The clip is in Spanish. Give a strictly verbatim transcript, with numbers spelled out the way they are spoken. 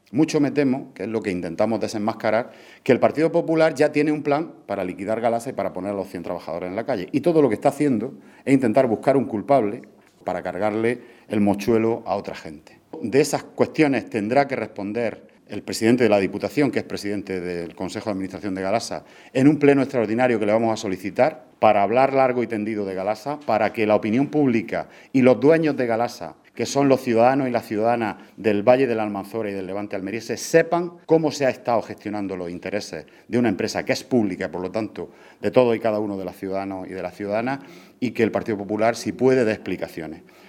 Mucho me temo, que es lo que intentamos desenmascarar, que el Partido Popular ya tiene un plan para liquidar Galasa y para poner a los cien trabajadores en la calle. Y todo lo que está haciendo es intentar buscar un culpable para cargarle el mochuelo a otra gente. De esas cuestiones tendrá que responder el presidente de la Diputación, que es presidente del Consejo de Administración de Galasa, en un pleno extraordinario que le vamos a solicitar para hablar largo y tendido de Galasa, para que la opinión pública y los dueños de Galasa, que son los ciudadanos y las ciudadanas del Valle de la Almanzora y del Levante almeriense, sepan cómo se ha estado gestionando los intereses de una empresa que es pública y, por lo tanto, de todos y cada uno de los ciudadanos y de las ciudadanas, y que el Partido Popular, si puede, dé explicaciones.